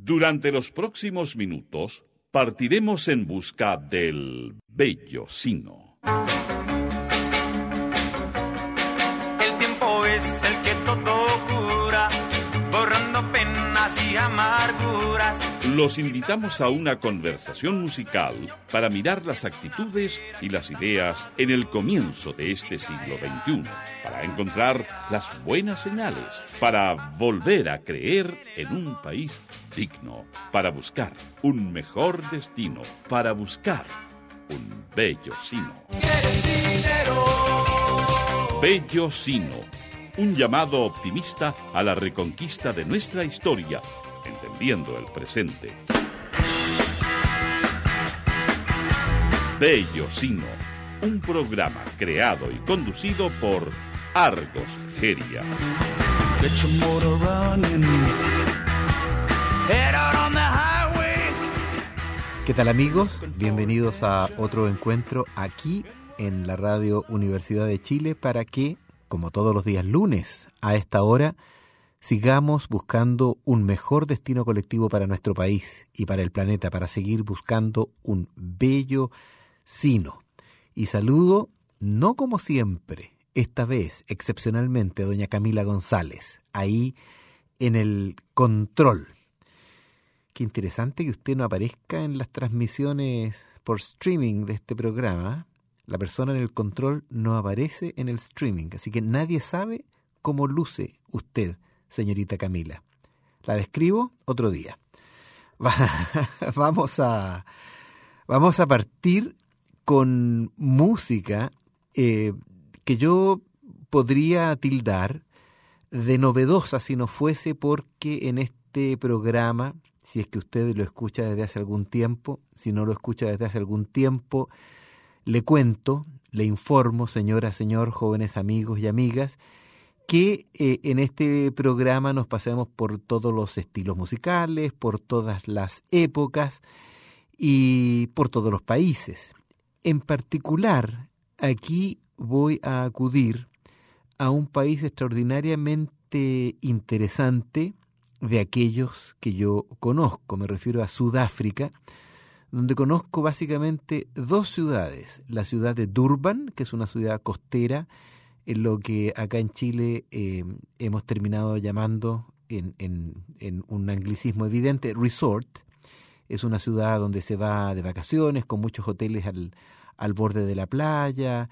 Durante los próximos minutos partiremos en busca del bello Sino. El tiempo es el que todo cura, borrando penas y amarguras. Los invitamos a una conversación musical para mirar las actitudes y las ideas en el comienzo de este siglo XXI, para encontrar las buenas señales, para volver a creer en un país digno, para buscar un mejor destino, para buscar un bello Sino. Bello Sino, un llamado optimista a la reconquista de nuestra historia, entendiendo el presente. Bello Sino, un programa creado y conducido por Argos Geria. ¿Qué tal, amigos? Bienvenidos a otro encuentro aquí en la Radio Universidad de Chile para que, como todos los días lunes a esta hora, sigamos buscando un mejor destino colectivo para nuestro país y para el planeta, para seguir buscando un bello Sino. Y saludo, no como siempre, esta vez, excepcionalmente, a doña Camila González, ahí en el control. Qué interesante que usted no aparezca en las transmisiones por streaming de este programa. La persona en el control no aparece en el streaming, así que nadie sabe cómo luce usted, señorita Camila. La describo otro día. Vamos a partir con música que yo podría tildar de novedosa si no fuese porque en este programa, si es que usted lo escucha desde hace algún tiempo, si no lo escucha desde hace algún tiempo, le cuento, le informo, señora, señor, jóvenes amigos y amigas, que en este programa nos pasamos por todos los estilos musicales, por todas las épocas y por todos los países. En particular, aquí voy a acudir a un país extraordinariamente interesante de aquellos que yo conozco. Me refiero a Sudáfrica, donde conozco básicamente dos ciudades. La ciudad de Durban, que es una ciudad costera, en lo que acá en Chile hemos terminado llamando, en un anglicismo evidente, resort. Es una ciudad donde se va de vacaciones, con muchos hoteles al borde de la playa.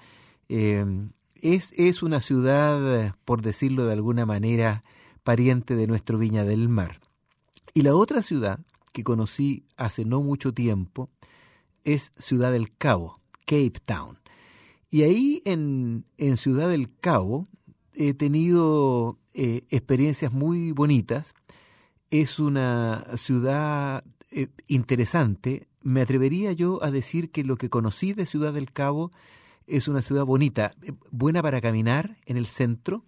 Es una ciudad, por decirlo de alguna manera, pariente de nuestro Viña del Mar. Y la otra ciudad que conocí hace no mucho tiempo es Ciudad del Cabo, Cape Town. Y ahí en Ciudad del Cabo he tenido experiencias muy bonitas. Es una ciudad interesante. Me atrevería yo a decir que lo que conocí de Ciudad del Cabo es una ciudad bonita, buena para caminar en el centro,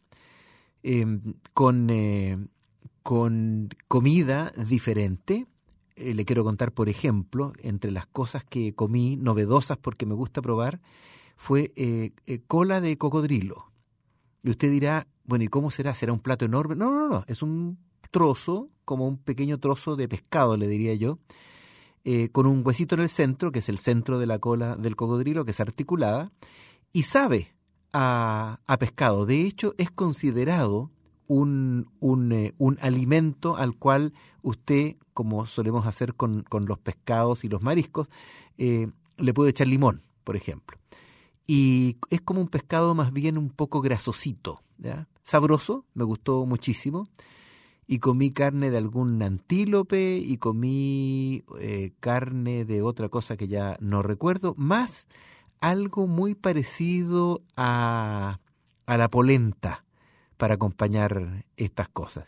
con comida diferente. Le quiero contar, por ejemplo, entre las cosas que comí, novedosas porque me gusta probar, fue cola de cocodrilo. Y usted dirá, bueno, ¿y cómo será? ¿Será un plato enorme? No, es un trozo, como un pequeño trozo de pescado, le diría yo, con un huesito en el centro, que es el centro de la cola del cocodrilo, que es articulada, y sabe a pescado. De hecho, es considerado un alimento al cual usted, como solemos hacer con los pescados y los mariscos, le puede echar limón, por ejemplo. Y es como un pescado más bien un poco grasosito, ¿ya? Sabroso, me gustó muchísimo. Y comí carne de algún antílope y comí carne de otra cosa que ya no recuerdo, más algo muy parecido a la polenta para acompañar estas cosas.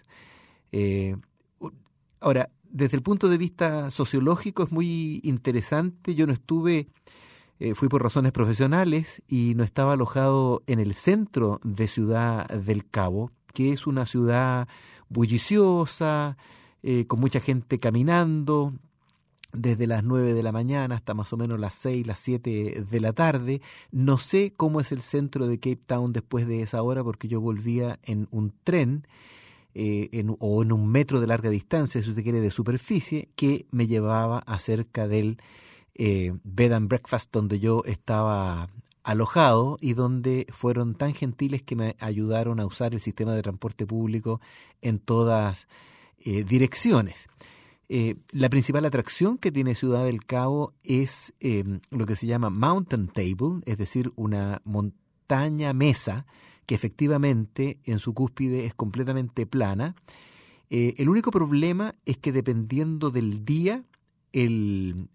Ahora, desde el punto de vista sociológico es muy interesante. Yo no estuve, fui por razones profesionales y no estaba alojado en el centro de Ciudad del Cabo, que es una ciudad bulliciosa, con mucha gente caminando, desde las 9 de la mañana hasta más o menos las 6, las 7 de la tarde. No sé cómo es el centro de Cape Town después de esa hora porque yo volvía en un tren o en 1 metro de larga distancia, si usted quiere, de superficie, que me llevaba acerca del bed and breakfast donde yo estaba alojado y donde fueron tan gentiles que me ayudaron a usar el sistema de transporte público en todas direcciones. La principal atracción que tiene Ciudad del Cabo es lo que se llama Mountain Table, es decir, una montaña mesa que efectivamente en su cúspide es completamente plana. El único problema es que dependiendo del día, el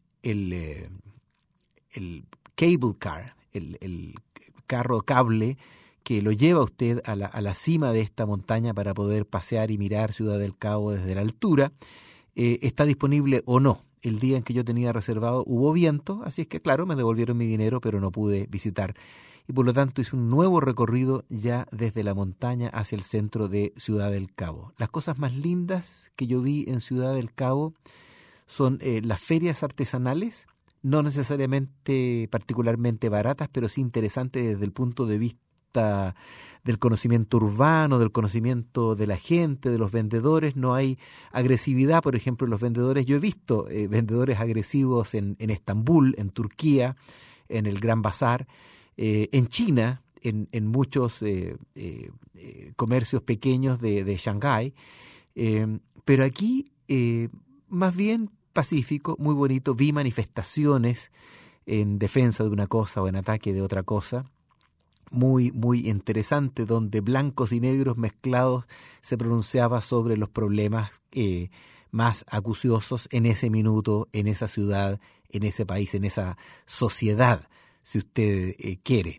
cable car, el carro cable que lo lleva usted a la cima de esta montaña para poder pasear y mirar Ciudad del Cabo desde la altura, está disponible o no. El día en que yo tenía reservado hubo viento, así es que claro, me devolvieron mi dinero, pero no pude visitar. Y por lo tanto hice un nuevo recorrido ya desde la montaña hacia el centro de Ciudad del Cabo. Las cosas más lindas que yo vi en Ciudad del Cabo son las ferias artesanales, no necesariamente particularmente baratas, pero sí interesantes desde el punto de vista del conocimiento urbano, del conocimiento de la gente, de los vendedores. No hay agresividad, por ejemplo, en los vendedores. Yo he visto vendedores agresivos en Estambul, en Turquía, en el Gran Bazar, en China, en muchos comercios pequeños de Shanghái, pero aquí más bien pacífico, muy bonito. Vi manifestaciones en defensa de una cosa o en ataque de otra cosa, muy interesante, donde blancos y negros mezclados se pronunciaba sobre los problemas más acuciosos en ese minuto, en esa ciudad, en ese país, en esa sociedad, si usted quiere.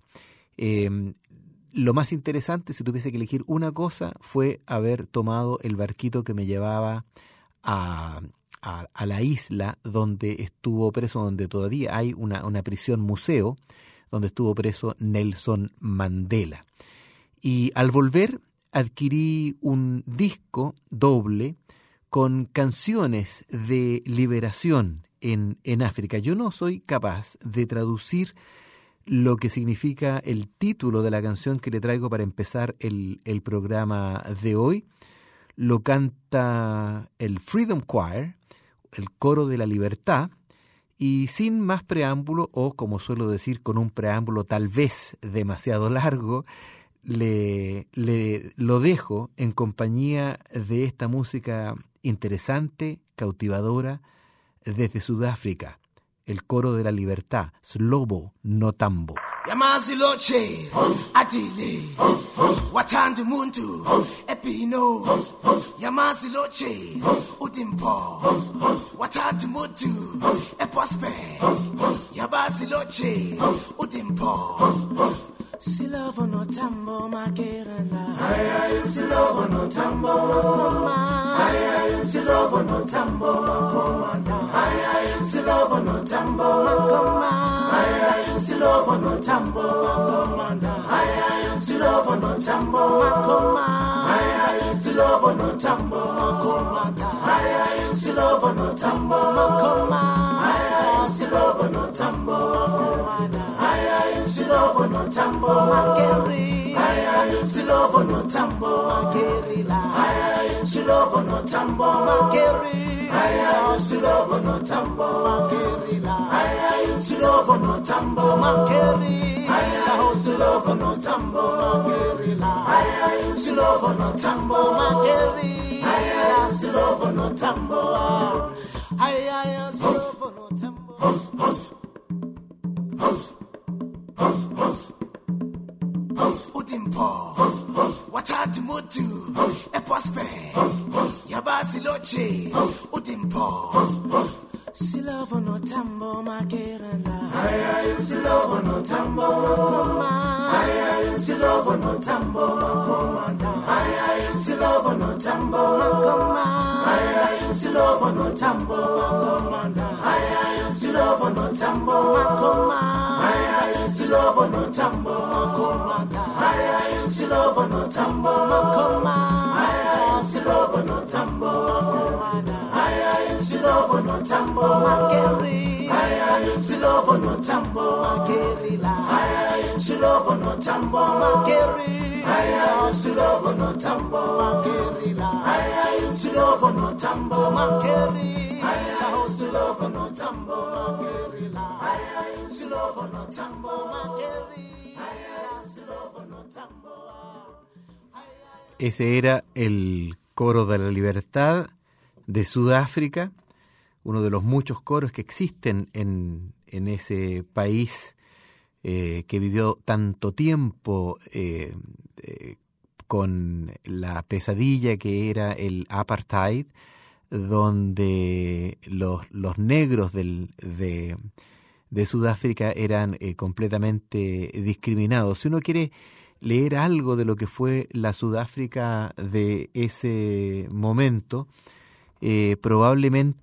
Lo más interesante, si tuviese que elegir una cosa, fue haber tomado el barquito que me llevaba a la isla donde estuvo preso, donde todavía hay una prisión museo, donde estuvo preso Nelson Mandela. Y al volver adquirí un disco doble con canciones de liberación en África. Yo no soy capaz de traducir lo que significa el título de la canción que le traigo para empezar el programa de hoy. Lo canta el Freedom Choir, el coro de la libertad, y sin más preámbulo, o como suelo decir, con un preámbulo tal vez demasiado largo, lo dejo en compañía de esta música interesante, cautivadora, desde Sudáfrica, el coro de la libertad, Slovo no Tambo. Yamazi loche, atile, watandi muntu, epino. Yamazi loche, utimpo, watandi muntu, epospe. Yamazi loche, utimpo. Silovo no tambo makerana, silovo no tambo makoma, silovo no tambo makomanda, silovo no tambo makoma, silovo no tambo makomanda, silovo no tambo makoma, silovo no tambo makomanda, silovo no tambo makoma, silovo no tambo makomanda, silovo no tambo makeri, silovo no tambo makeri la, silovo no tambo makeri, silovo no tambo makeri la, silovo no tambo makeri, silovo no tambo makeri la, silovo no tambo makeri, silovo no tambo, silovo no tambo. Udimpo, watati mutu, epospe, yabasi loche, udimpo. Silovo no tambo makeranda, silovo no tambo makoma, silovo no tambo makomanda, silovo no tambo makoma, silovo no tambo makomanda, silovo no tambo makoma, silovo no tambo makomanda, silovo no tambo makoma, silovo no tambo makomanda, silovo no tambo makeri, silovo no tambo makeri la, silovo no tambo makeri, silovo no tambo makeri la, Silova no tambo makeri la silova no tambo makeri la silova no tambo makeri la silova no tambo. Ese era el coro de la libertad de Sudáfrica, uno de los muchos coros que existen en ese país que vivió tanto tiempo con la pesadilla que era el apartheid, donde los negros de Sudáfrica eran completamente discriminados. Si uno quiere leer algo de lo que fue la Sudáfrica de ese momento, probablemente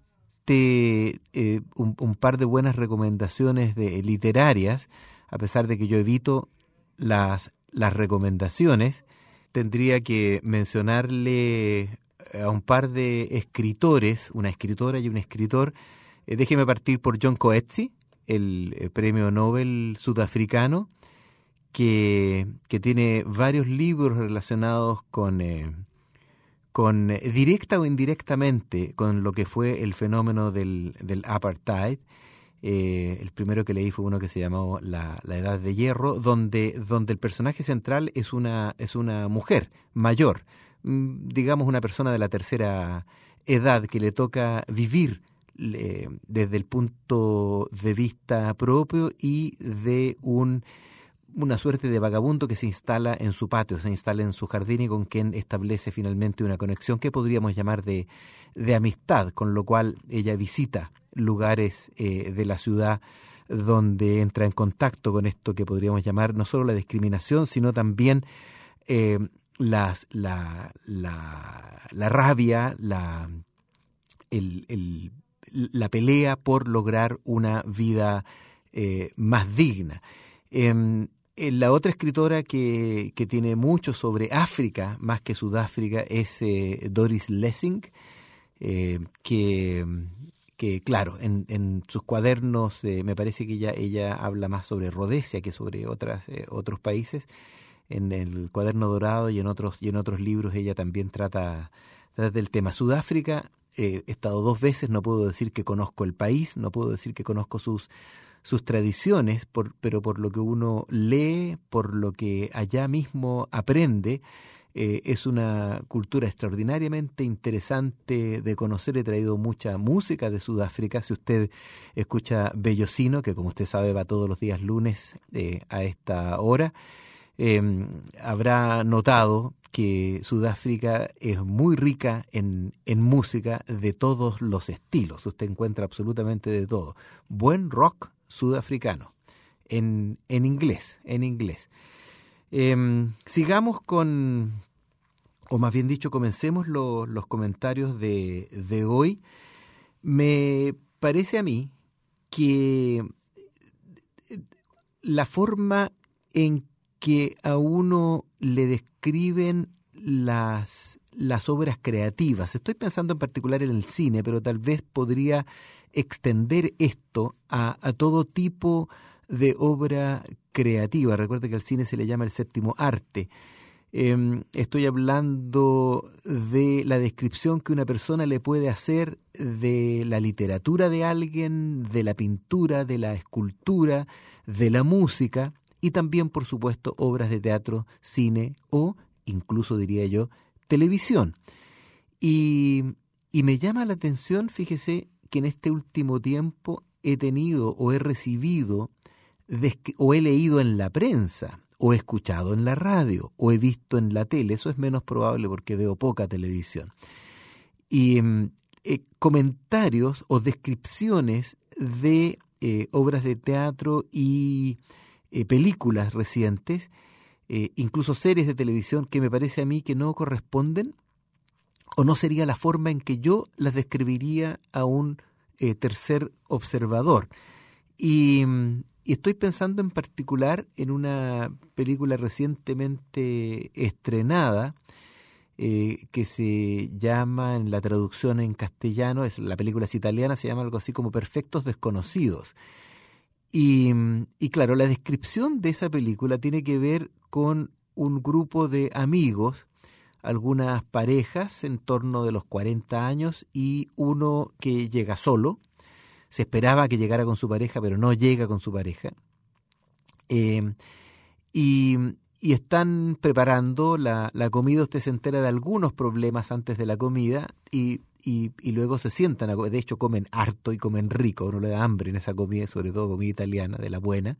un par de buenas recomendaciones literarias, a pesar de que yo evito las recomendaciones, tendría que mencionarle a un par de escritores, una escritora y un escritor. Déjeme partir por John Coetzee, el premio Nobel sudafricano, que tiene varios libros relacionados con directa o indirectamente con lo que fue el fenómeno del apartheid. El primero que leí fue uno que se llamó La Edad de Hierro, donde el personaje central es una mujer mayor, digamos una persona de la tercera edad, que le toca vivir desde el punto de vista propio y de una suerte de vagabundo que se instala en su patio, se instala en su jardín y con quien establece finalmente una conexión que podríamos llamar de amistad, con lo cual ella visita lugares de la ciudad donde entra en contacto con esto que podríamos llamar no solo la discriminación, sino también la rabia, la pelea por lograr una vida más digna. La otra escritora que tiene mucho sobre África, más que Sudáfrica, es Doris Lessing, que claro, en sus cuadernos me parece que ella habla más sobre Rodesia que sobre otros países. En el Cuaderno Dorado y en otros libros ella también trata del tema. Sudáfrica, he estado 2 veces, no puedo decir que conozco el país, no puedo decir que conozco sus tradiciones, pero por lo que uno lee, por lo que allá mismo aprende, es una cultura extraordinariamente interesante de conocer. He traído mucha música de Sudáfrica. Si usted escucha Bellocino, que como usted sabe va todos los días lunes a esta hora, habrá notado que Sudáfrica es muy rica en música de todos los estilos. Usted encuentra absolutamente de todo. Buen rock sudafricano, en inglés. Sigamos o más bien dicho, comencemos los comentarios de hoy. Me parece a mí que la forma en que a uno le describen las obras creativas, estoy pensando en particular en el cine, pero tal vez podría extender esto a todo tipo de obra creativa. Recuerde que al cine se le llama el séptimo arte. Estoy hablando de la descripción que una persona le puede hacer de la literatura de alguien, de la pintura, de la escultura, de la música y también, por supuesto, obras de teatro, cine o incluso, diría yo, televisión. Y me llama la atención, fíjese, que en este último tiempo he tenido o he recibido o he leído en la prensa o he escuchado en la radio o he visto en la tele, eso es menos probable porque veo poca televisión, y comentarios o descripciones de obras de teatro y películas recientes, incluso series de televisión que me parece a mí que no corresponden o no sería la forma en que yo las describiría a un tercer observador. Y estoy pensando en particular en una película recientemente estrenada que se llama, en la traducción en castellano, la película es italiana, se llama algo así como Perfectos Desconocidos. Y claro, la descripción de esa película tiene que ver con un grupo de amigos algunas parejas en torno de los 40 años y uno que llega solo. Se esperaba que llegara con su pareja, pero no llega con su pareja. Y están preparando la comida. Usted se entera de algunos problemas antes de la comida y luego se sientan. De hecho, comen harto y comen rico. Uno le da hambre en esa comida, sobre todo comida italiana, de la buena.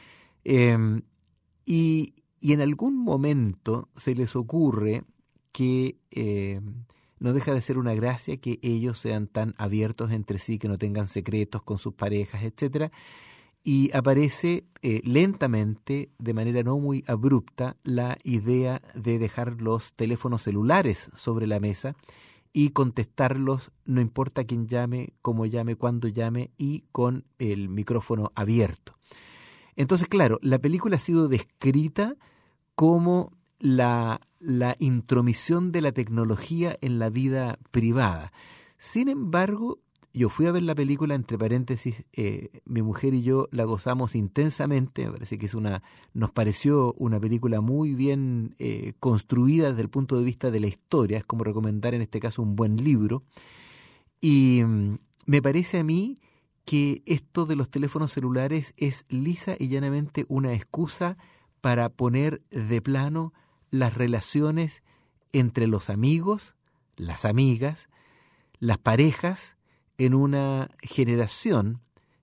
Y en algún momento se les ocurre que no deja de ser una gracia que ellos sean tan abiertos entre sí, que no tengan secretos con sus parejas, etcétera. Y aparece lentamente, de manera no muy abrupta, la idea de dejar los teléfonos celulares sobre la mesa y contestarlos, no importa quién llame, cómo llame, cuándo llame, y con el micrófono abierto. Entonces, claro, la película ha sido descrita como la intromisión de la tecnología en la vida privada. Sin embargo, yo fui a ver la película, entre paréntesis, mi mujer y yo la gozamos intensamente. Me parece que nos pareció una película muy bien construida desde el punto de vista de la historia. Es como recomendar en este caso un buen libro. Y me parece a mí que esto de los teléfonos celulares es lisa y llanamente una excusa para poner de plano las relaciones entre los amigos, las amigas, las parejas, en una generación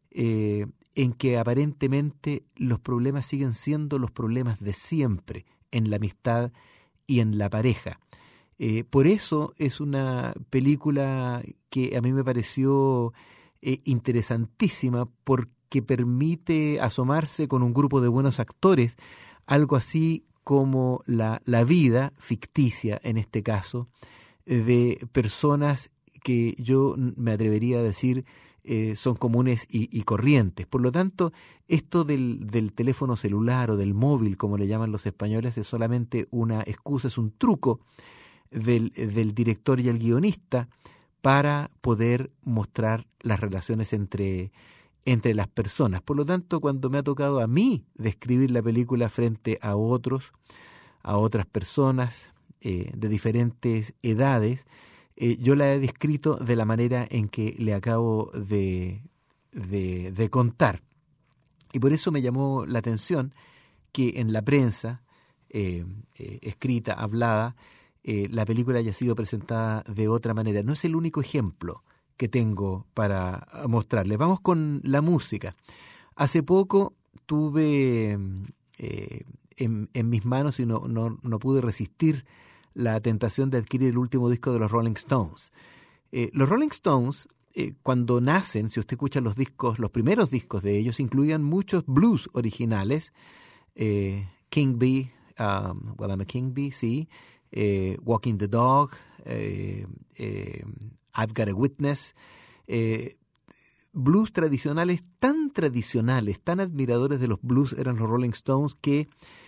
en que aparentemente los problemas siguen siendo los problemas de siempre en la amistad y en la pareja. Por eso es una película que a mí me pareció interesantísima, porque permite asomarse con un grupo de buenos actores, algo así como la vida ficticia, en este caso, de personas que yo me atrevería a decir son comunes y corrientes. Por lo tanto, esto del teléfono celular o del móvil, como le llaman los españoles, es solamente una excusa, es un truco del director y el guionista para poder mostrar las relaciones entre las personas. Por lo tanto, cuando me ha tocado a mí describir la película frente a otras personas de diferentes edades, yo la he descrito de la manera en que le acabo de contar. Y por eso me llamó la atención que en la prensa, escrita, hablada, la película haya sido presentada de otra manera. No es el único ejemplo que tengo para mostrarles. Vamos con la música. Hace poco tuve en mis manos, y no pude resistir la tentación de adquirir el último disco de los Rolling Stones. Los Rolling Stones, cuando nacen, si usted escucha los primeros discos de ellos, incluían muchos blues originales. King Bee, Well I'm a King Bee, sí. Walking the Dog, I've Got a Witness. Blues tradicionales, tan admiradores de los blues eran los Rolling Stones, que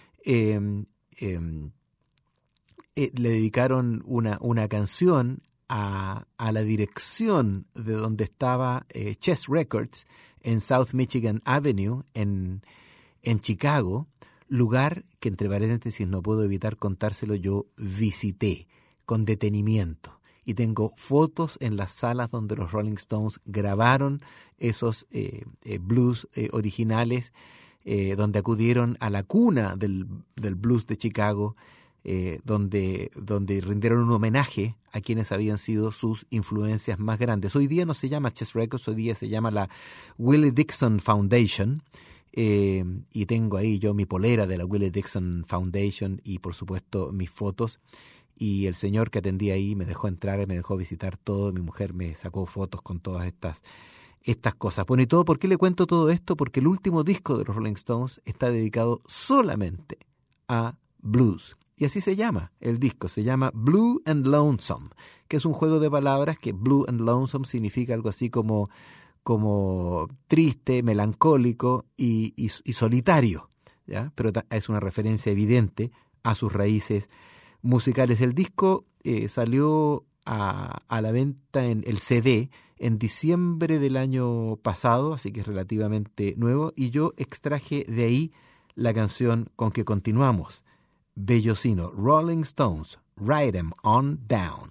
le dedicaron una canción a la dirección de donde estaba Chess Records en South Michigan Avenue en Chicago, lugar que, entre paréntesis, no puedo evitar contárselo, yo visité con detenimiento. Y tengo fotos en las salas donde los Rolling Stones grabaron esos blues originales, donde acudieron a la cuna del blues de Chicago, donde rindieron un homenaje a quienes habían sido sus influencias más grandes. Hoy día no se llama Chess Records, hoy día se llama la Willie Dixon Foundation, y tengo ahí yo mi polera de la Willie Dixon Foundation y por supuesto mis fotos, y el señor que atendía ahí me dejó entrar y me dejó visitar todo. Mi mujer me sacó fotos con todas estas cosas. Bueno, ¿y todo por qué le cuento todo esto? Porque el último disco de los Rolling Stones está dedicado solamente a blues. Y así se llama el disco, se llama Blue and Lonesome, que es un juego de palabras, que Blue and Lonesome significa algo así como triste, melancólico y solitario, ¿ya? Pero es una referencia evidente a sus raíces musicales. El disco salió a la venta en el CD en diciembre del año pasado, así que es relativamente nuevo, y yo extraje de ahí la canción con que continuamos. Bellocino, Rolling Stones, Ride 'Em On Down.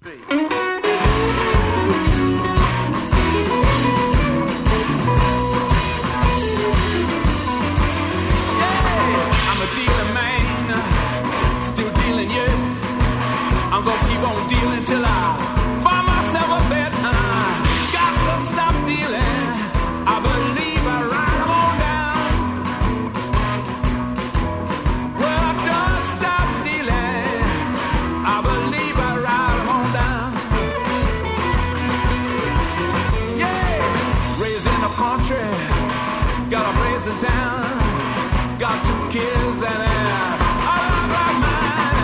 I'm gonna keep on dealing till I find myself a bed. Got to stop dealing. I believe I ride 'em on down. Well, I don't stop dealing. I believe I ride 'em on down. Yeah, raised in the country, got a place in town, got 2 kids and I love my mind.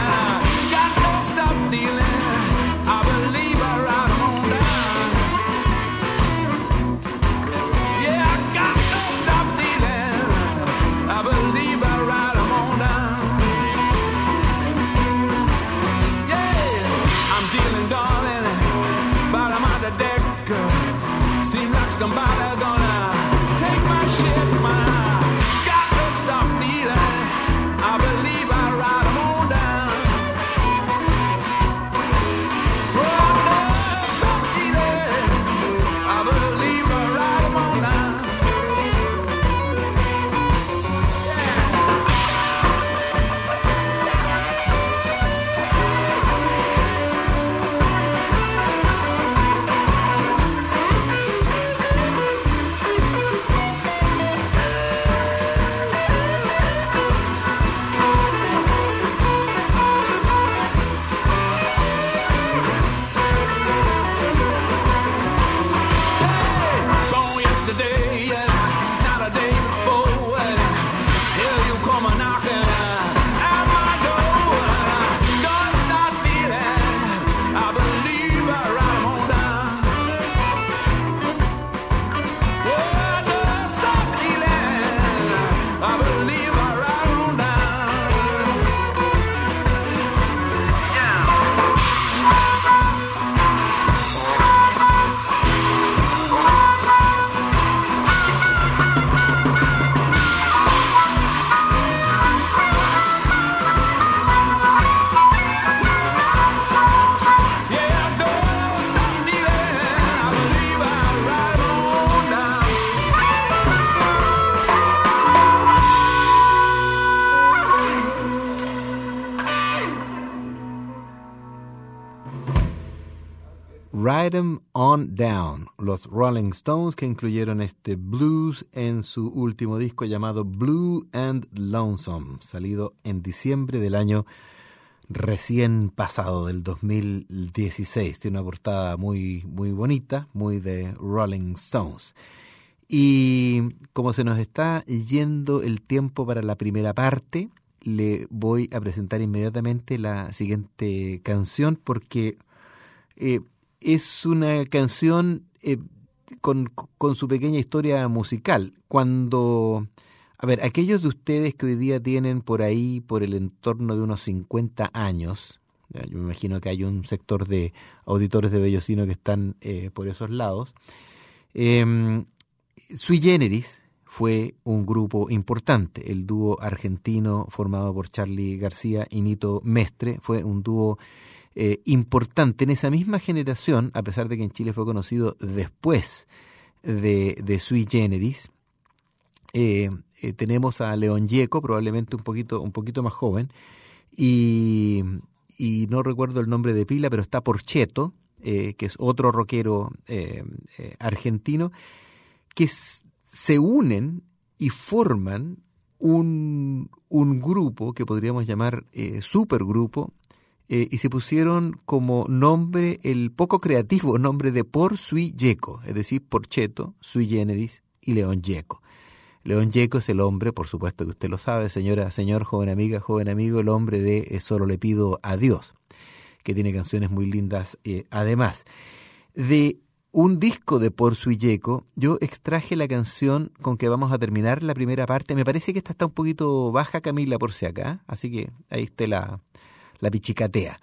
Somebody gonna take my shit, man. Got to stop dealing. I believe I ride 'em on down. Oh, stop dealing. I believe I ride 'em on down. Ride 'Em On Down, los Rolling Stones, que incluyeron este blues en su último disco llamado Blue and Lonesome, salido en diciembre del año recién pasado, del 2016. Tiene una portada muy, muy bonita, muy de Rolling Stones. Y como se nos está yendo el tiempo para la primera parte, le voy a presentar inmediatamente la siguiente canción, porque es una canción con su pequeña historia musical. Cuando, aquellos de ustedes que hoy día tienen por ahí, por el entorno de unos 50 años, yo me imagino que hay un sector de auditores de Bellocino que están por esos lados, Sui Generis fue un grupo importante. El dúo argentino formado por Charly García y Nito Mestre fue un dúo importante. En esa misma generación, a pesar de que en Chile fue conocido después de Sui Generis, tenemos a León Gieco, probablemente un poquito más joven, y no recuerdo el nombre de pila, pero está Porchetto, que es otro rockero argentino, que se unen y forman un grupo que podríamos llamar supergrupo, y se pusieron como nombre el poco creativo nombre de Por Sui Gieco, es decir, Porchetto, Sui Generis y León Gieco. León Gieco es el hombre, por supuesto que usted lo sabe, señora, señor, joven amiga, joven amigo, el hombre de Solo le pido a Dios, que tiene canciones muy lindas. Además de un disco de Por Sui Gieco, yo extraje la canción con que vamos a terminar la primera parte. Me parece que esta está un poquito baja, Camila, por si acá, así que ahí usted la pichicatea.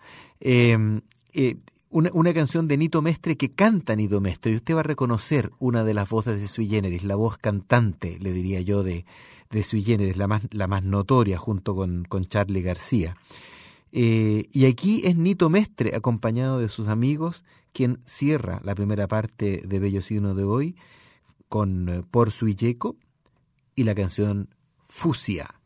Una canción de Nito Mestre que canta Nito Mestre, y usted va a reconocer una de las voces de Sui Generis, la voz cantante, le diría yo, de Sui Generis, la más notoria, junto con Charly García. Y aquí es Nito Mestre, acompañado de sus amigos, quien cierra la primera parte de Bello Signo de hoy con Porsu y Yeco y la canción Fusia.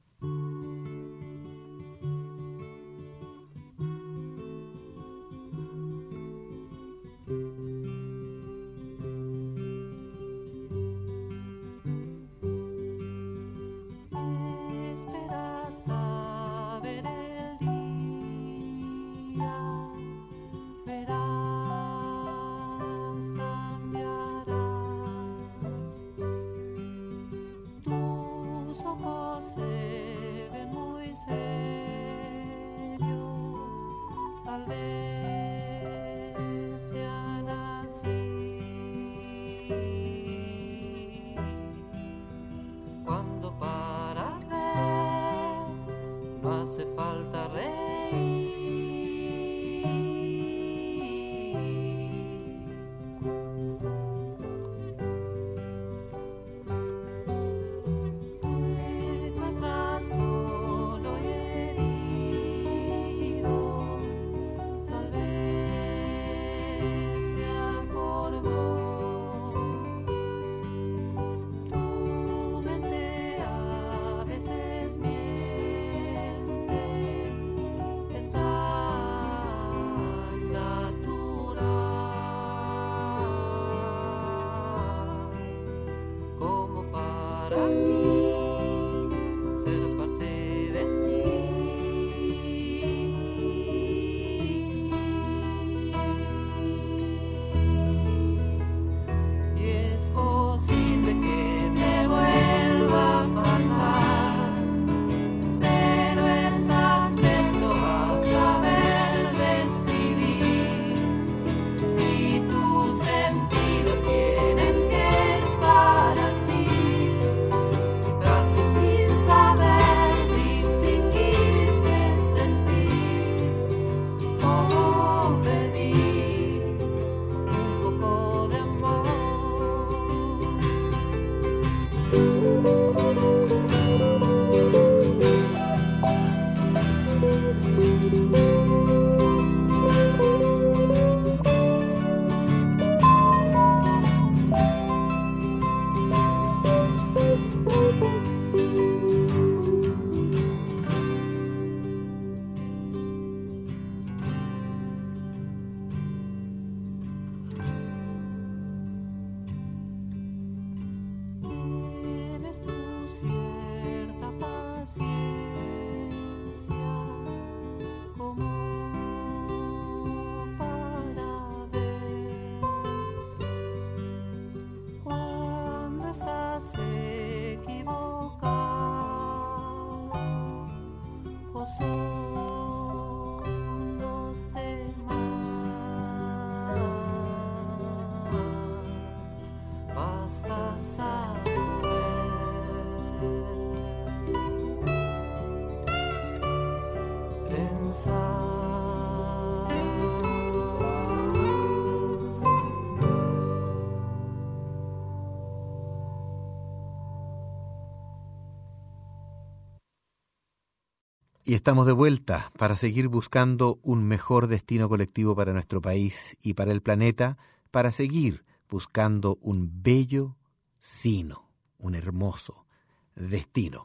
Y estamos de vuelta para seguir buscando un mejor destino colectivo para nuestro país y para el planeta, para seguir buscando un bello sino, un hermoso destino.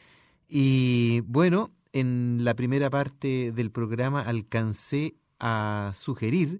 Y bueno, en la primera parte del programa alcancé a sugerir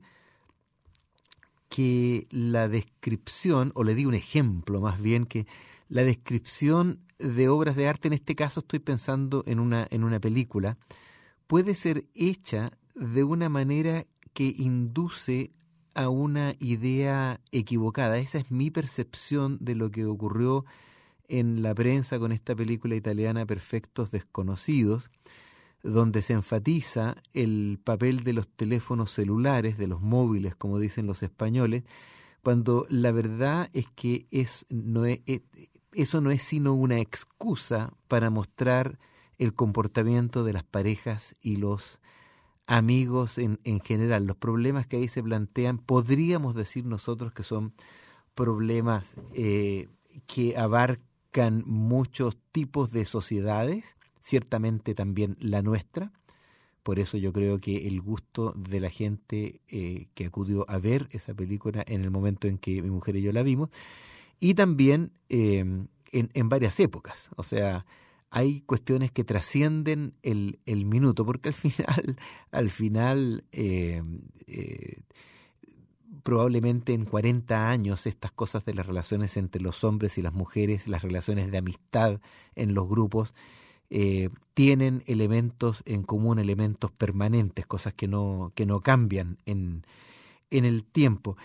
que la descripción, o le di un ejemplo más bien, que la descripción de obras de arte, en este caso estoy pensando en una película, puede ser hecha de una manera que induce a una idea equivocada. Esa es mi percepción de lo que ocurrió en la prensa con esta película italiana Perfectos Desconocidos, donde se enfatiza el papel de los teléfonos celulares, de los móviles, como dicen los españoles, cuando la verdad es que eso no es sino una excusa para mostrar el comportamiento de las parejas y los amigos en general. Los problemas que ahí se plantean, podríamos decir nosotros que son problemas que abarcan muchos tipos de sociedades, ciertamente también la nuestra, Por eso yo creo que el gusto de la gente que acudió a ver esa película en el momento en que mi mujer y yo la vimos, y también en varias épocas. O sea, hay cuestiones que trascienden el minuto, porque al final probablemente en 40 años estas cosas de las relaciones entre los hombres y las mujeres, las relaciones de amistad en los grupos, tienen elementos en común, elementos permanentes, cosas que no cambian en el tiempo.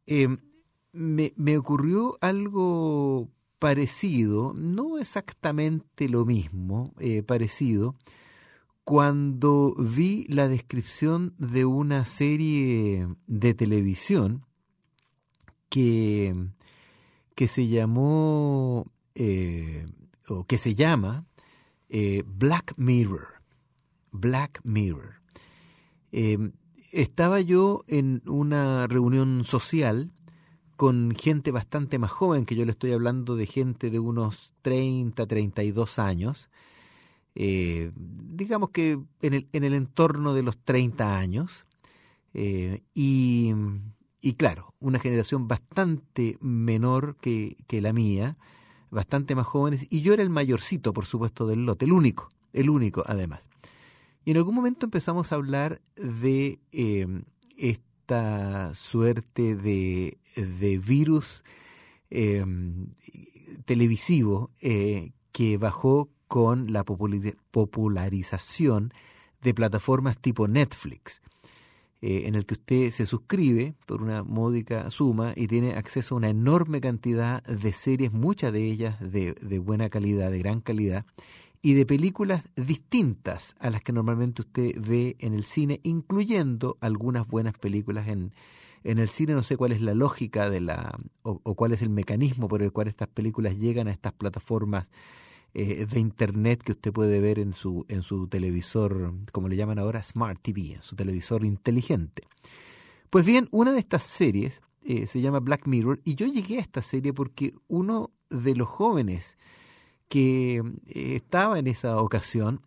Me ocurrió algo parecido, no exactamente lo mismo, parecido, cuando vi la descripción de una serie de televisión que se llamó, o que se llama, Black Mirror. Black Mirror. Estaba yo en una reunión social con gente bastante más joven, que yo le estoy hablando de gente de unos 30, 32 años, digamos que en el entorno de los 30 años, y claro, una generación bastante menor que la mía, bastante más jóvenes, y yo era el mayorcito, por supuesto, del lote, el único además. Y en algún momento empezamos a hablar de esta suerte de virus televisivo que bajó con la popularización de plataformas tipo Netflix, en el que usted se suscribe por una módica suma y tiene acceso a una enorme cantidad de series, muchas de ellas de buena calidad, de gran calidad, y de películas distintas a las que normalmente usted ve en el cine, incluyendo algunas buenas películas en el cine. No sé cuál es la lógica o cuál es el mecanismo por el cual estas películas llegan a estas plataformas de internet que usted puede ver en su televisor, como le llaman ahora, Smart TV, en su televisor inteligente. Pues bien, una de estas series se llama Black Mirror, y yo llegué a esta serie porque uno de los jóvenes que estaba en esa ocasión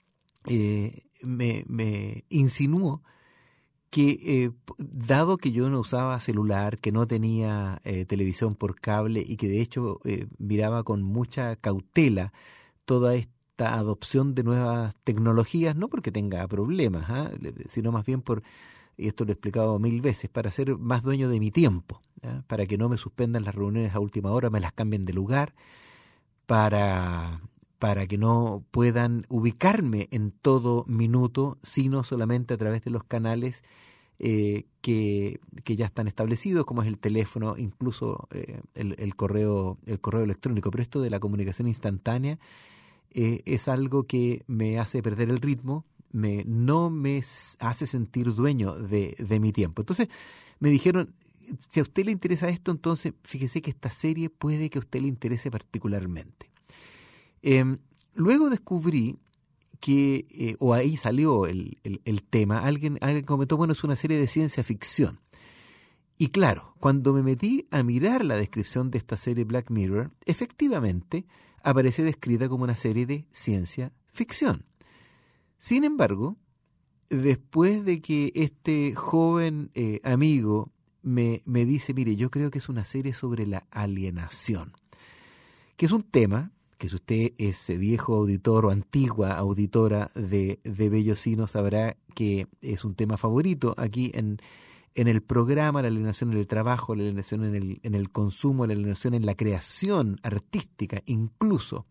me insinuó que dado que yo no usaba celular, que no tenía televisión por cable y que de hecho miraba con mucha cautela toda esta adopción de nuevas tecnologías, no porque tenga problemas, sino más bien y esto lo he explicado 1000 veces, para ser más dueño de mi tiempo, para que no me suspendan las reuniones a última hora, me las cambien de lugar, para que no puedan ubicarme en todo minuto, sino solamente a través de los canales que ya están establecidos, como es el teléfono, incluso el correo electrónico. Pero esto de la comunicación instantánea es algo que me hace perder el ritmo, no me hace sentir dueño de mi tiempo. Entonces me dijeron, si a usted le interesa esto, entonces fíjese que esta serie puede que a usted le interese particularmente. Luego descubrí que, o ahí salió el tema, alguien comentó, bueno, es una serie de ciencia ficción. Y claro, cuando me metí a mirar la descripción de esta serie Black Mirror, efectivamente aparece descrita como una serie de ciencia ficción. Sin embargo, después de que este joven amigo me dice, mire, yo creo que es una serie sobre la alienación, que es un tema que, si usted es viejo auditor o antigua auditora de Bellocino, sabrá que es un tema favorito aquí en el programa, la alienación en el trabajo, la alienación en el consumo, la alienación en la creación artística, incluso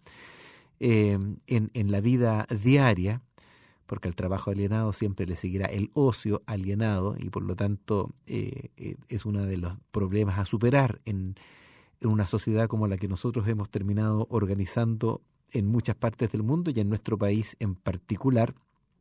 en la vida diaria, porque al trabajo alienado siempre le seguirá el ocio alienado, y por lo tanto es uno de los problemas a superar en una sociedad como la que nosotros hemos terminado organizando en muchas partes del mundo y en nuestro país en particular.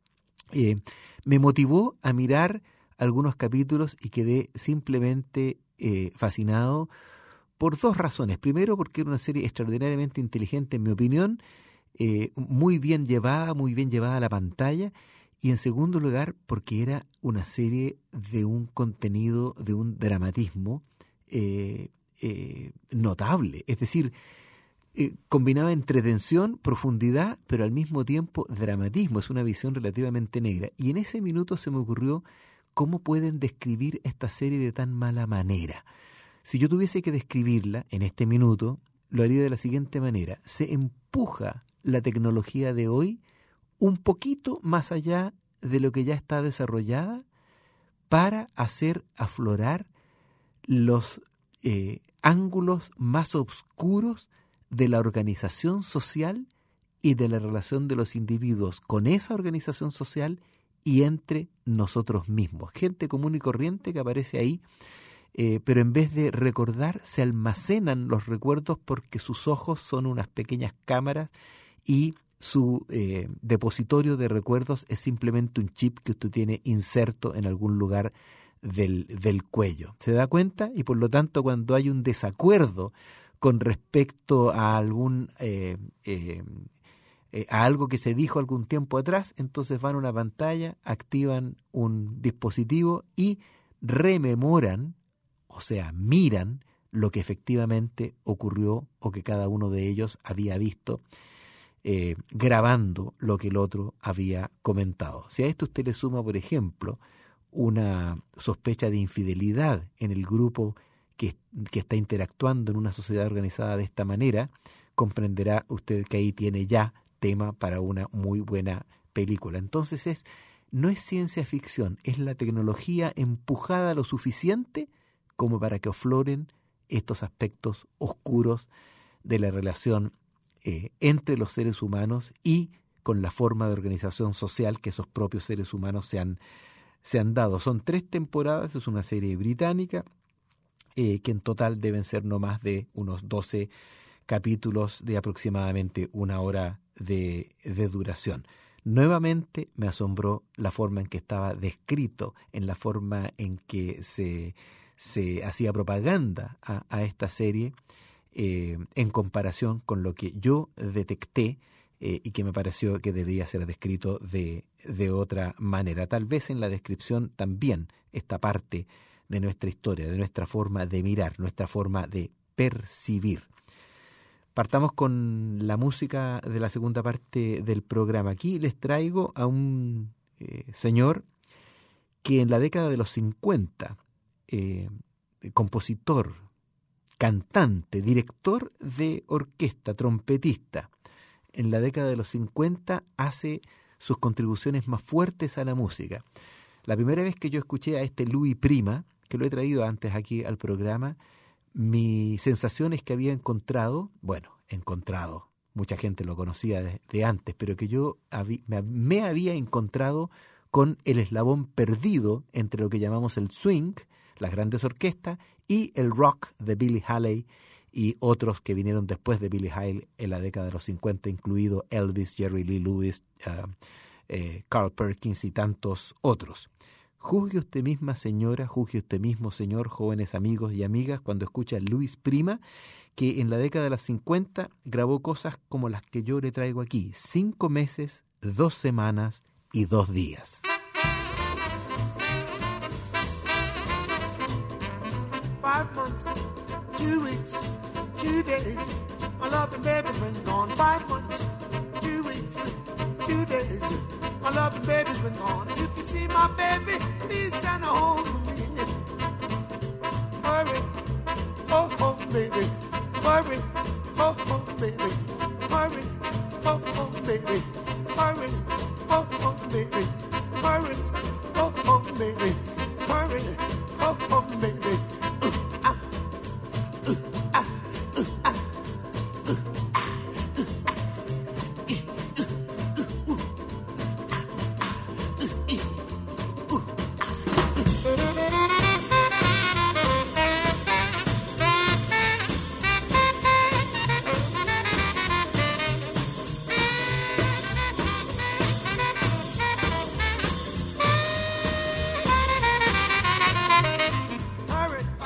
Me motivó a mirar algunos capítulos y quedé simplemente fascinado por dos razones. Primero, porque era una serie extraordinariamente inteligente, en mi opinión, muy bien llevada a la pantalla, y en segundo lugar, porque era una serie de un contenido, de un dramatismo notable. Es decir, combinaba entretención, profundidad, pero al mismo tiempo dramatismo. Es una visión relativamente negra. Y en ese minuto se me ocurrió cómo pueden describir esta serie de tan mala manera. Si yo tuviese que describirla en este minuto, lo haría de la siguiente manera. Se empuja la tecnología de hoy un poquito más allá de lo que ya está desarrollada para hacer aflorar los ángulos más oscuros de la organización social y de la relación de los individuos con esa organización social y entre nosotros mismos. Gente común y corriente que aparece ahí, pero en vez de recordar, se almacenan los recuerdos porque sus ojos son unas pequeñas cámaras y su depositorio de recuerdos es simplemente un chip que usted tiene inserto en algún lugar del cuello. ¿Se da cuenta? Y por lo tanto, cuando hay un desacuerdo con respecto a a algo que se dijo algún tiempo atrás, entonces van a una pantalla, activan un dispositivo y rememoran, o sea, miran lo que efectivamente ocurrió o que cada uno de ellos había visto, grabando lo que el otro había comentado. Si a esto usted le suma, por ejemplo, una sospecha de infidelidad en el grupo que está interactuando en una sociedad organizada de esta manera, comprenderá usted que ahí tiene ya tema para una muy buena película. Entonces no es ciencia ficción, es la tecnología empujada lo suficiente como para que afloren estos aspectos oscuros de la relación entre los seres humanos y con la forma de organización social que esos propios seres humanos se han dado. Son 3 temporadas, es una serie británica, que en total deben ser no más de unos 12 capítulos de aproximadamente 1 hora de duración. Nuevamente me asombró la forma en que estaba descrito, en la forma en que se hacía propaganda a esta serie, en comparación con lo que yo detecté y que me pareció que debía ser descrito de otra manera. Tal vez en la descripción también esta parte de nuestra historia, de nuestra forma de mirar, nuestra forma de percibir. Partamos con la música de la segunda parte del programa. Aquí les traigo a un señor que en la década de los 50, compositor, cantante, director de orquesta, trompetista, en la década de los 50 hace sus contribuciones más fuertes a la música. La primera vez que yo escuché a este Louis Prima, que lo he traído antes aquí al programa, mi sensación es que había encontrado, mucha gente lo conocía de antes, pero que yo me había encontrado con el eslabón perdido entre lo que llamamos el swing, las grandes orquestas, y el rock de Billie Holiday y otros que vinieron después de Billie Holiday en la década de los 50, incluido Elvis, Jerry Lee Lewis, Carl Perkins y tantos otros. Juzgue usted misma, señora, juzgue usted mismo, señor, jóvenes amigos y amigas, cuando escucha a Louis Prima, que en la década de los 50 grabó cosas como las que yo le traigo aquí: 5 meses, 2 semanas y 2 días. 5 months, 2 weeks, 2 days. My loving baby's been gone. 5 months, 2 weeks, 2 days. My loving baby's been gone. If you see my baby, please send her home to me. Hurry, oh, oh, baby. Hurry, oh, oh, baby. Hurry, oh, oh, baby. Hurry, oh, oh, baby. Hurry, oh, oh, baby. Hurry, oh, oh, baby. Hurry,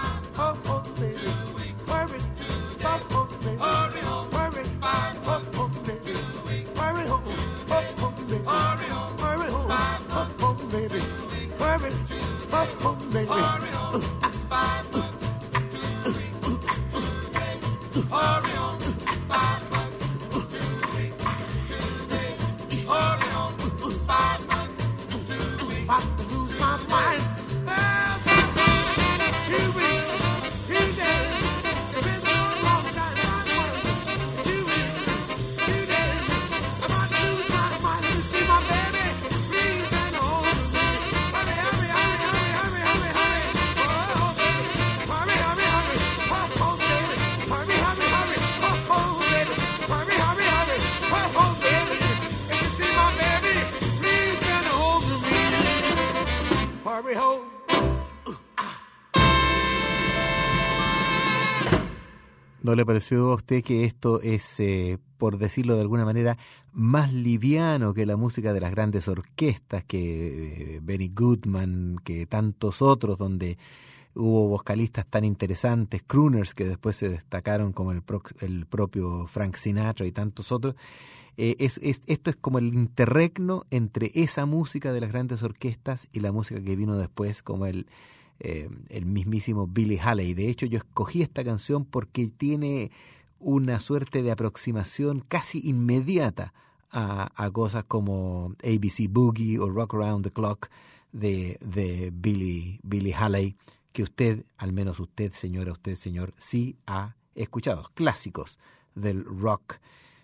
¿No le pareció a usted que esto es, por decirlo de alguna manera, más liviano que la música de las grandes orquestas, que Benny Goodman, que tantos otros, donde hubo vocalistas tan interesantes, crooners que después se destacaron como el propio Frank Sinatra y tantos otros? Esto es como el interregno entre esa música de las grandes orquestas y la música que vino después, como el mismísimo Billie Holiday. De hecho, yo escogí esta canción porque tiene una suerte de aproximación casi inmediata a cosas como ABC Boogie o Rock Around the Clock de Billie Holiday, que usted, al menos usted, señora, usted, señor, sí ha escuchado. Clásicos del rock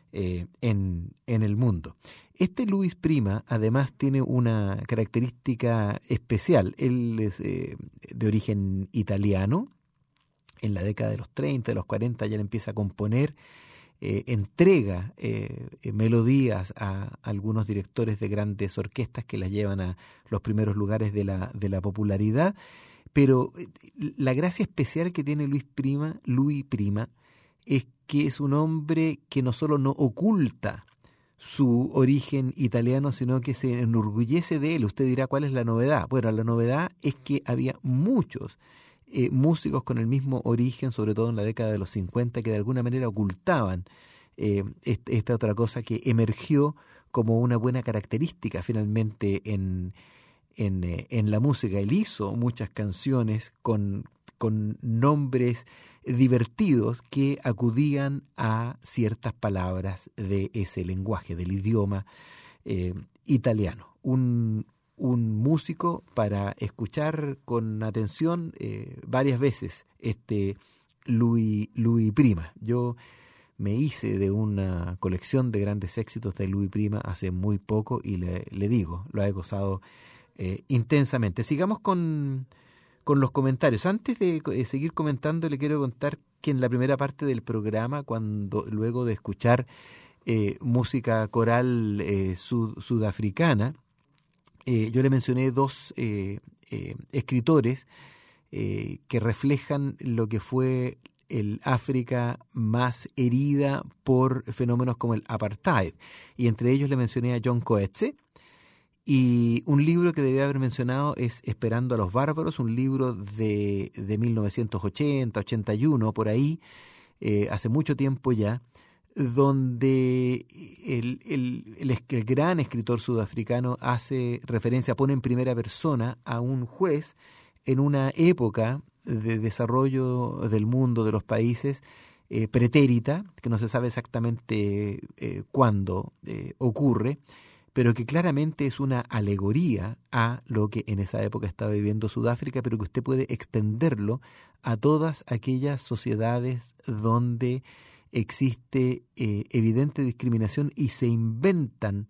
en el mundo. Este Louis Prima además tiene una característica especial. Él es de origen italiano. En la década de los 30, de los 40 ya le empieza a componer, entrega melodías a algunos directores de grandes orquestas que las llevan a los primeros lugares de la popularidad. Pero la gracia especial que tiene Louis Prima es que es un hombre que no solo no oculta su origen italiano, sino que se enorgullece de él. Usted dirá, ¿cuál es la novedad? Bueno, la novedad es que había muchos músicos con el mismo origen, sobre todo en la década de los 50, que de alguna manera ocultaban esta otra cosa que emergió como una buena característica finalmente en la música. Él hizo muchas canciones con nombres divertidos que acudían a ciertas palabras de ese lenguaje, del idioma italiano. Un músico para escuchar con atención varias veces Louis Prima. Yo me hice de una colección de grandes éxitos de Louis Prima hace muy poco y le digo, lo he gozado intensamente. Sigamos con los comentarios. Antes de seguir comentando, le quiero contar que en la primera parte del programa, luego de escuchar música coral sudafricana, yo le mencioné dos escritores que reflejan lo que fue el África más herida por fenómenos como el apartheid. Y entre ellos le mencioné a John Coetzee. Y un libro que debía haber mencionado es Esperando a los Bárbaros, un libro de 1980, 81, por ahí, hace mucho tiempo ya, donde el gran escritor sudafricano hace referencia, pone en primera persona a un juez en una época de desarrollo del mundo, de los países, pretérita, que no se sabe exactamente cuándo ocurre, pero que claramente es una alegoría a lo que en esa época estaba viviendo Sudáfrica, pero que usted puede extenderlo a todas aquellas sociedades donde existe evidente discriminación y se inventan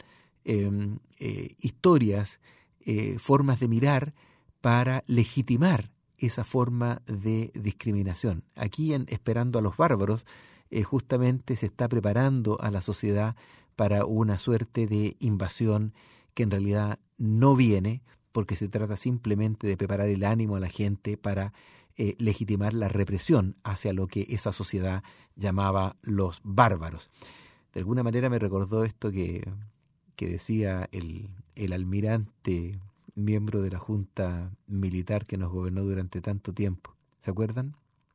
historias, formas de mirar para legitimar esa forma de discriminación. Aquí en Esperando a los Bárbaros justamente se está preparando a la sociedad para una suerte de invasión que en realidad no viene, porque se trata simplemente de preparar el ánimo a la gente para legitimar la represión hacia lo que esa sociedad llamaba los bárbaros. De alguna manera me recordó esto que decía el almirante, miembro de la Junta Militar que nos gobernó durante tanto tiempo. ¿Se acuerdan?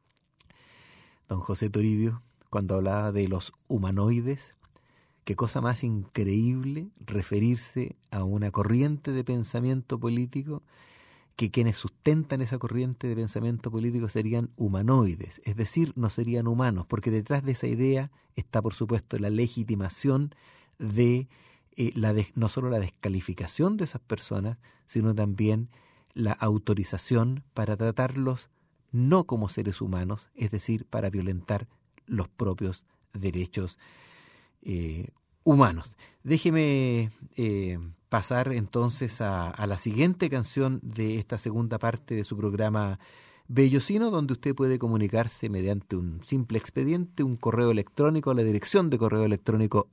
Don José Toribio, cuando hablaba de los humanoides. Qué cosa más increíble referirse a una corriente de pensamiento político que quienes sustentan esa corriente de pensamiento político serían humanoides, es decir, no serían humanos, porque detrás de esa idea está, por supuesto, la legitimación de no solo la descalificación de esas personas, sino también la autorización para tratarlos no como seres humanos, es decir, para violentar los propios derechos humanos. Déjeme pasar entonces a la siguiente canción de esta segunda parte de su programa Bellocino, donde usted puede comunicarse mediante un simple expediente, un correo electrónico a la dirección de correo electrónico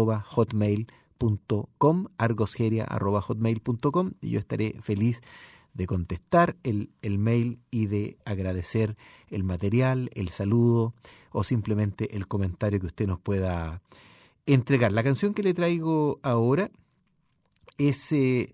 argosgeria@hotmail.com, argosgeria@hotmail.com, y yo estaré feliz de contestar el mail y de agradecer el material, el saludo o simplemente el comentario que usted nos pueda entregar. La canción que le traigo ahora es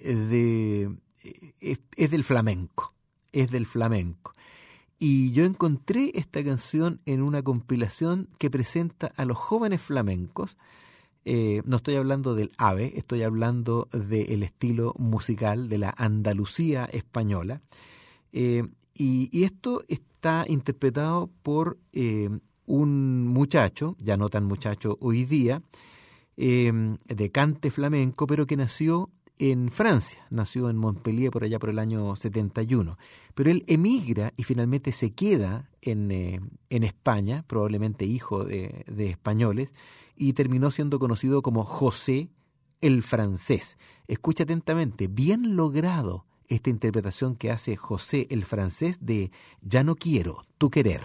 del flamenco. Es del flamenco. Y yo encontré esta canción en una compilación que presenta a los jóvenes flamencos. No estoy hablando del AVE, estoy hablando del estilo musical de la Andalucía española. Y esto está interpretado por un muchacho, ya no tan muchacho hoy día, de cante flamenco, pero que nació en Francia, nació en Montpellier por allá por el año 71. Pero él emigra y finalmente se queda en España, probablemente hijo de españoles, y terminó siendo conocido como José el Francés. Escucha atentamente, bien logrado esta interpretación que hace José el Francés de Ya no quiero tu querer.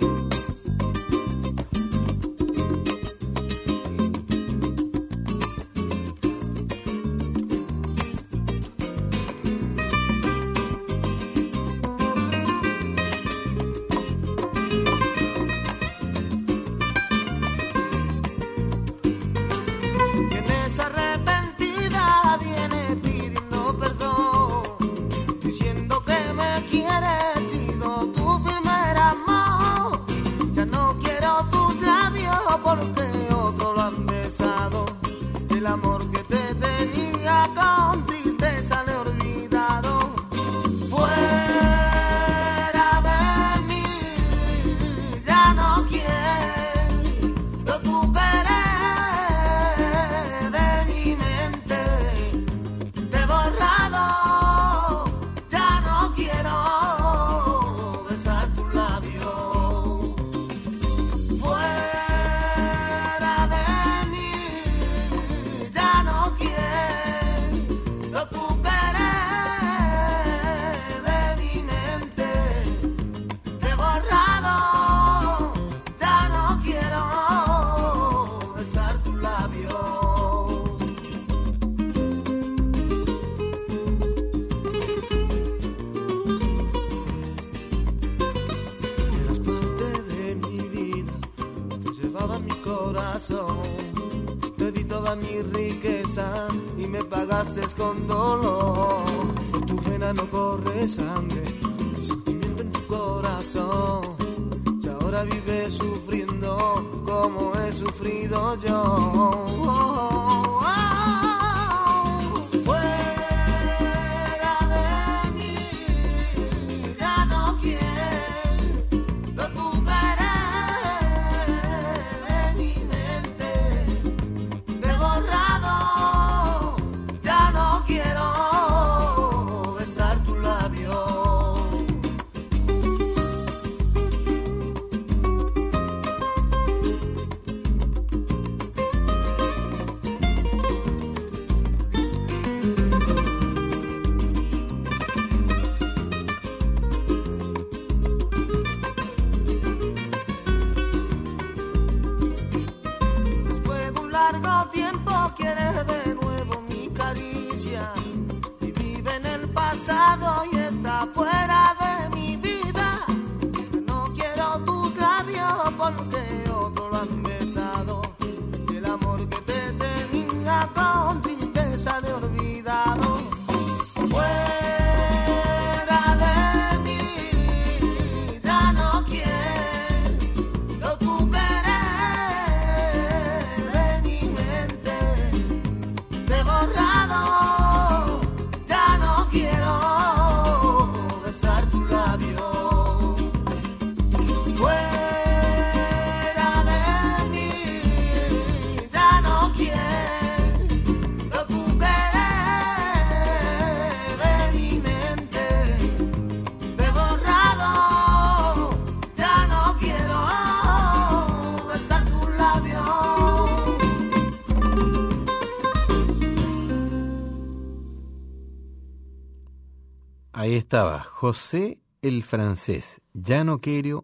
Te di toda mi riqueza y me pagaste con dolor. Por tu vena no corre sangre, mi sentimiento en tu corazón. Y ahora vives sufriendo como he sufrido yo. Ahí estaba, José el Francés, ya no quiero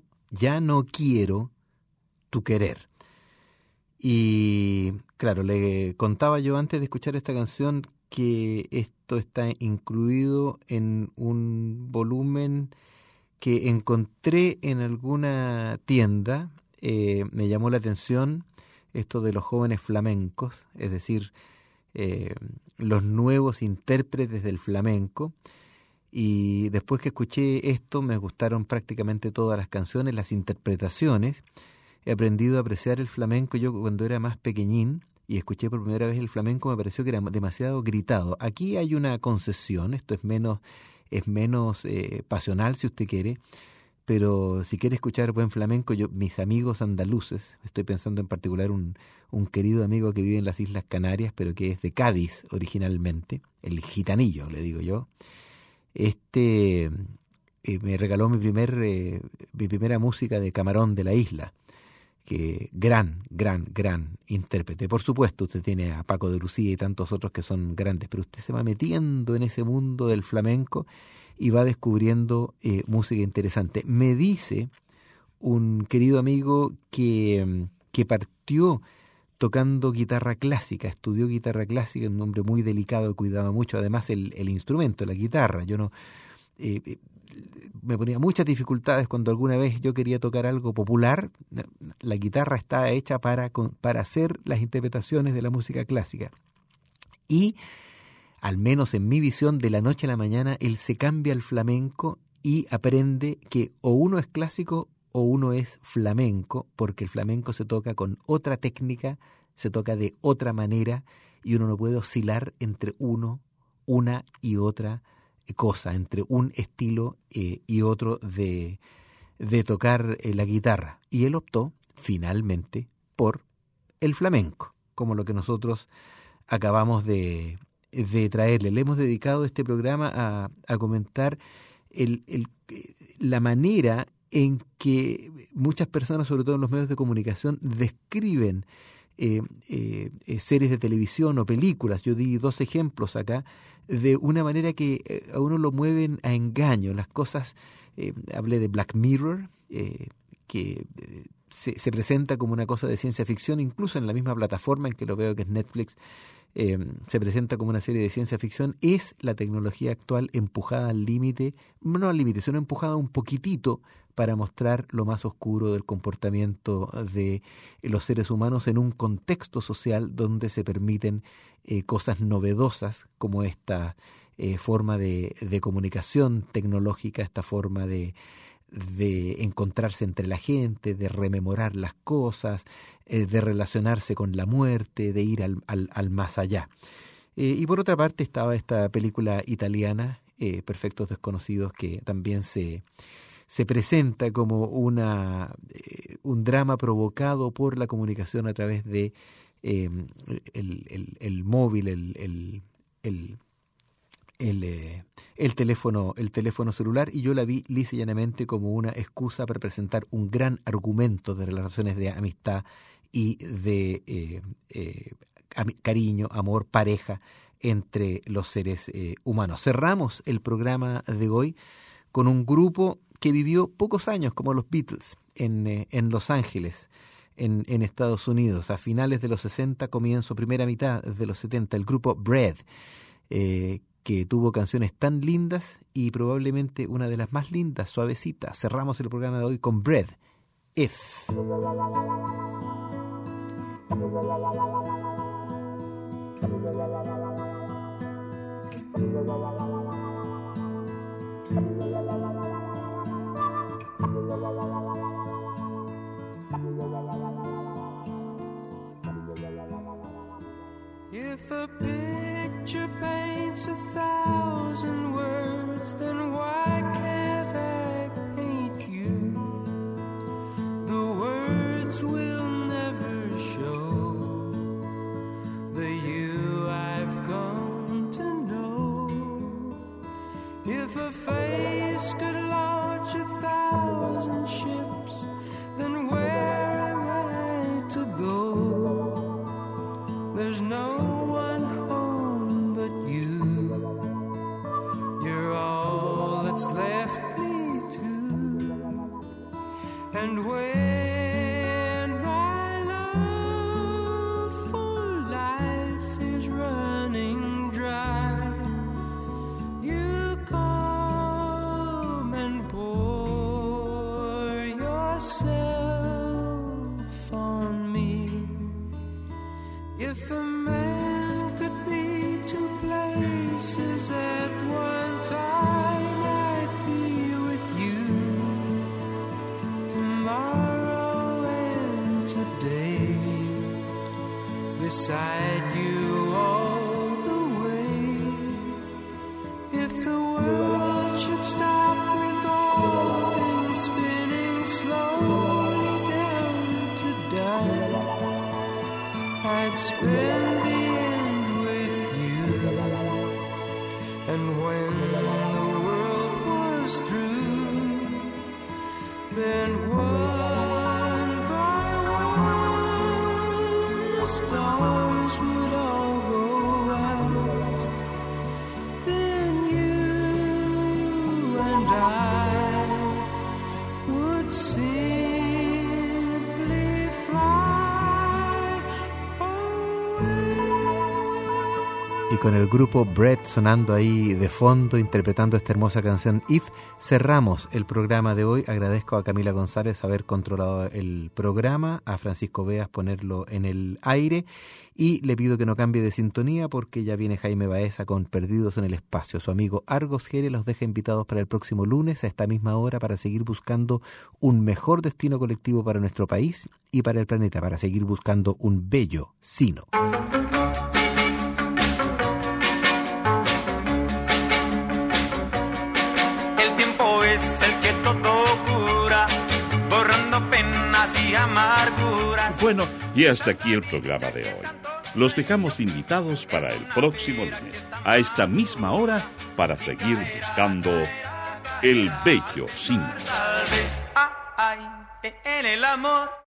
tu querer. Y claro, le contaba yo antes de escuchar esta canción que esto está incluido en un volumen que encontré en alguna tienda. Me llamó la atención esto de los jóvenes flamencos, es decir, los nuevos intérpretes del flamenco. Y después que escuché esto me gustaron prácticamente todas las canciones, las interpretaciones. He aprendido a apreciar el flamenco. Yo cuando era más pequeñín y escuché por primera vez el flamenco me pareció que era demasiado gritado. Aquí hay una concesión, esto es menos pasional si usted quiere, pero si quiere escuchar buen flamenco, mis amigos andaluces, estoy pensando en particular un querido amigo que vive en las Islas Canarias, pero que es de Cádiz originalmente, el gitanillo, le digo yo. Me regaló mi primera música de Camarón de la Isla, que gran intérprete. Por supuesto, usted tiene a Paco de Lucía y tantos otros que son grandes, pero usted se va metiendo en ese mundo del flamenco y va descubriendo música interesante. Me dice un querido amigo que partió tocando guitarra clásica, estudió guitarra clásica, un hombre muy delicado, cuidaba mucho además el instrumento, la guitarra. Yo no me ponía muchas dificultades cuando alguna vez yo quería tocar algo popular. La guitarra está hecha para hacer las interpretaciones de la música clásica. Y, al menos en mi visión, de la noche a la mañana, él se cambia al flamenco y aprende que o uno es clásico o uno es flamenco, porque el flamenco se toca con otra técnica, se toca de otra manera, y uno no puede oscilar entre una y otra cosa, entre un estilo y otro de tocar la guitarra. Y él optó finalmente por el flamenco, como lo que nosotros acabamos de traerle. Le hemos dedicado este programa a comentar la manera en que muchas personas, sobre todo en los medios de comunicación, describen series de televisión o películas. Yo di 2 ejemplos acá, de una manera que a uno lo mueven a engaño. Las cosas, hablé de Black Mirror, que se presenta como una cosa de ciencia ficción, incluso en la misma plataforma en que lo veo, que es Netflix, se presenta como una serie de ciencia ficción. Es la tecnología actual empujada al límite, no al límite, sino empujada un poquitito para mostrar lo más oscuro del comportamiento de los seres humanos en un contexto social donde se permiten cosas novedosas como esta forma de comunicación tecnológica, esta forma de encontrarse entre la gente, de rememorar las cosas, de relacionarse con la muerte, de ir al más allá. Y por otra parte estaba esta película italiana, Perfectos Desconocidos, que también se presenta como un drama provocado por la comunicación a través de el móvil, el teléfono celular, y yo la vi lisa y llanamente como una excusa para presentar un gran argumento de relaciones de amistad y de cariño, amor, pareja entre los seres humanos. Cerramos el programa de hoy con un grupo que vivió pocos años, como los Beatles, en Los Ángeles, en Estados Unidos, a finales de los 60, primera mitad de los 70, el grupo Bread, que tuvo canciones tan lindas y probablemente una de las más lindas, suavecita. Cerramos el programa de hoy con Bread, If. If a picture paints 1,000 words, then why can't I paint you? The words will never show the you I've come to know. If a face could launch 1,000 ships, then where am I to go? There's no one home but you. You're all that's left me to. And when my love for life is running dry, If a man could be two places at one time, I'd be with you tomorrow and today, beside you all the way. If the world should stop with all things spinning slowly down to die, I'd spend the end with you. And when the world was through, then one by one the stars would all go out. Then you and I would simply fly away. Y con el grupo Bread sonando ahí de fondo, interpretando esta hermosa canción If, cerramos el programa de hoy. Agradezco a Camila González haber controlado el programa, a Francisco Beas ponerlo en el aire, y le pido que no cambie de sintonía porque ya viene Jaime Baeza con Perdidos en el Espacio. Su amigo Argos Gere los deja invitados para el próximo lunes a esta misma hora para seguir buscando un mejor destino colectivo para nuestro país y para el planeta, para seguir buscando un bello sino. Es el que todo cura, borrando penas y amarguras. Bueno, y hasta aquí el programa de hoy. Los dejamos invitados para el próximo lunes, a esta misma hora, para seguir buscando el bello sino. Tal vez hay en el amor